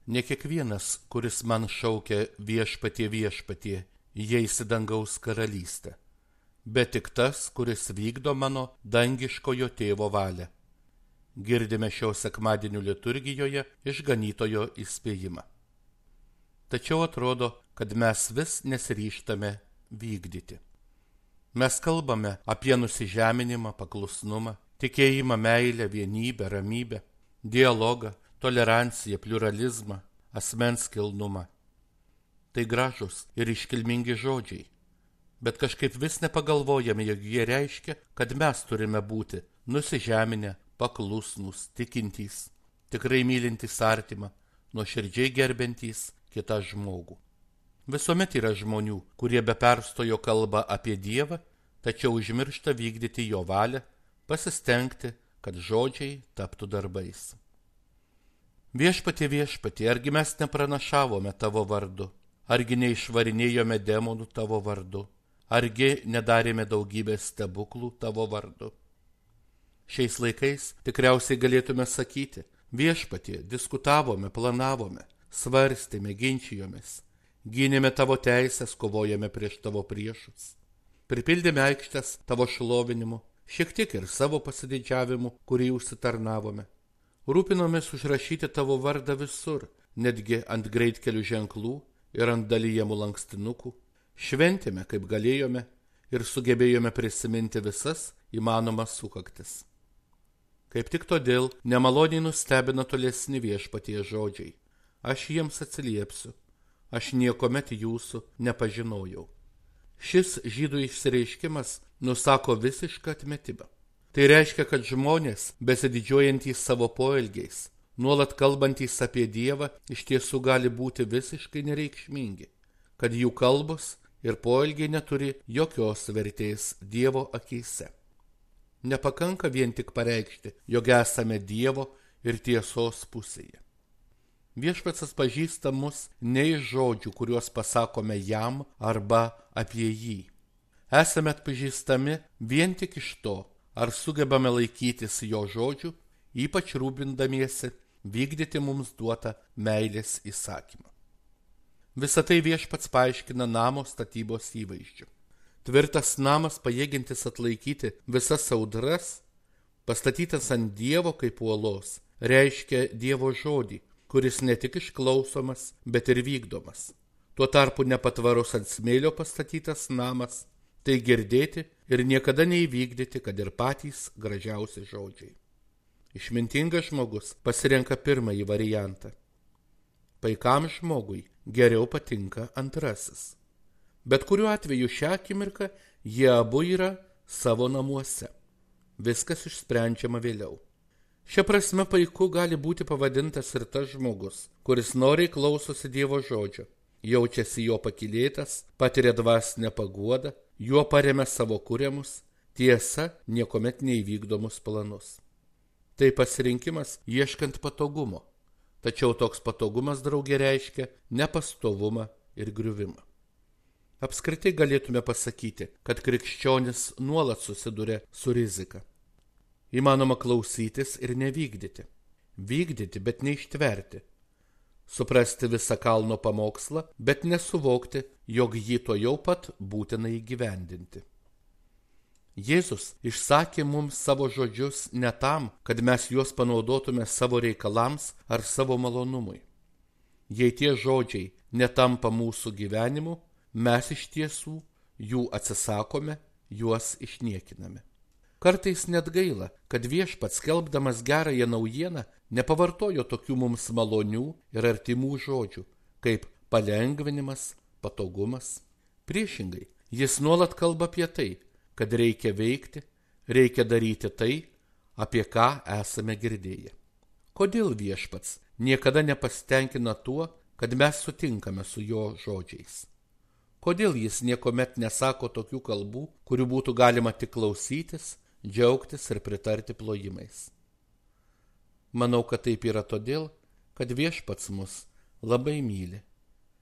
Ne kiekvienas, kuris man šaukia viešpatie, viešpatie, įeis į dangaus karalystę, bet tik tas, kuris vykdo mano dangiškojo tėvo valią. Girdime šio sekmadienio liturgijoje išganytojo įspėjimą. Tačiau atrodo, kad mes vis nesiryžtame vykdyti. Mes kalbame apie nusižeminimą, paklusnumą, tikėjimą, meilę, vienybę, ramybę, dialogą, toleranciją, pliuralizmą, asmens kilnumą. Tai gražus ir iškilmingi žodžiai, bet kažkaip vis nepagalvojame, jog jie reiškia, kad mes turime būti nusižeminę, paklusnūs, tikintys, tikrai mylintys artimą, nuoširdžiai gerbentys kitą žmogų. Visuomet yra žmonių, kurie be perstojo kalba apie Dievą, tačiau užmiršta vykdyti jo valią, pasistengti, kad žodžiai taptų darbais. Viešpatie, viešpatie, argi mes nepranašavome tavo vardu, argi neišvarinėjome demonų tavo vardu, argi nedarėme daugybės stebuklų tavo vardu. Šiais laikais tikriausiai galėtume sakyti, viešpatie, diskutavome, planavome, svarstėme, ginčijomės, gynėme tavo teisės, kovojame prieš tavo priešus, pripildėme aikštės tavo šlovinimu, šiek tiek ir savo pasididžiavimu, kurį užsitarnavome. Rūpinomės užrašyti tavo vardą visur, netgi ant greitkelių ženklų ir ant dalyjamų lankstinukų. Šventėme, kaip galėjome, ir sugebėjome prisiminti visas įmanomas sukaktis. Kaip tik todėl nemaloniai nustebina tolesni viešpatie žodžiai. Aš jiems atsiliepsiu, aš niekomet jūsų nepažinojau. Šis žydų išsireiškimas nusako visišką atmetimą. Tai reiškia, kad žmonės, besididžiuojantys savo poelgiais, nuolat kalbantys apie Dievą, iš tiesų gali būti visiškai nereikšmingi, kad jų kalbos ir poelgiai neturi jokios vertės Dievo akyse. Nepakanka vien tik pareikšti, jog esame Dievo ir tiesos pusėje. Viešpats atpažįsta mus ne iš žodžių, kuriuos pasakome jam arba apie jį. Esame atpažįstami vien tik iš to, ar sugebame laikytis jo žodžių, ypač rūpindamiesi vykdyti mums duotą meilės įsakymą. Visą tai viešpats paaiškina namo statybos įvaizdžiu. Tvirtas namas, pajėgiantis atlaikyti visas audras, pastatytas ant Dievo kaip uolos, reiškia Dievo žodį, kuris ne tik išklausomas, bet ir vykdomas. Tuo tarpu nepatvarus ant smėlio pastatytas namas, tai girdėti ir niekada neįvykdyti, kad ir patys gražiausi žodžiai. Išmintingas žmogus pasirenka pirmąjį variantą. Paikam žmogui geriau patinka antrasis. Bet kuriuo atveju šią akimirką jie abu yra savo namuose. Viskas išsprendžiama vėliau. Šia prasme paiku gali būti pavadintas ir tas žmogus, kuris noriai klausosi Dievo žodžio, jaučiasi jo pakylėtas, patiria dvasinę paguodą, juo paremia savo kuriamus, tiesa, niekuomet neįvykdomus planus. Tai pasirinkimas ieškant patogumo, tačiau toks patogumas draugė reiškia nepastovumą ir griuvimą. Apskritai galėtume pasakyti, kad krikščionis nuolat susiduria su rizika. Įmanoma klausytis ir nevykdyti. Vykdyti, bet neištverti. Suprasti visą kalno pamokslą, bet nesuvokti, jog jį to jau pat būtina įgyvendinti. Jėzus išsakė mums savo žodžius ne tam, kad mes juos panaudotume savo reikalams ar savo malonumui. Jei tie žodžiai netampa mūsų gyvenimu, mes iš tiesų jų atsisakome, juos išniekiname. Kartais net gaila, kad viešpats skelbdamas gerąją naujieną nepavartojo tokių mums malonių ir artimų žodžių, kaip palengvinimas, patogumas. Priešingai, jis nuolat kalba apie tai, kad reikia veikti, reikia daryti tai, apie ką esame girdėję. Kodėl viešpats niekada nepasitenkina tuo, kad mes sutinkame su jo žodžiais? Kodėl jis niekuomet nesako tokių kalbų, kurių būtų galima tik klausytis, džiaugtis ir pritarti plojimais? Manau, kad taip yra todėl, kad viešpats mus labai myli.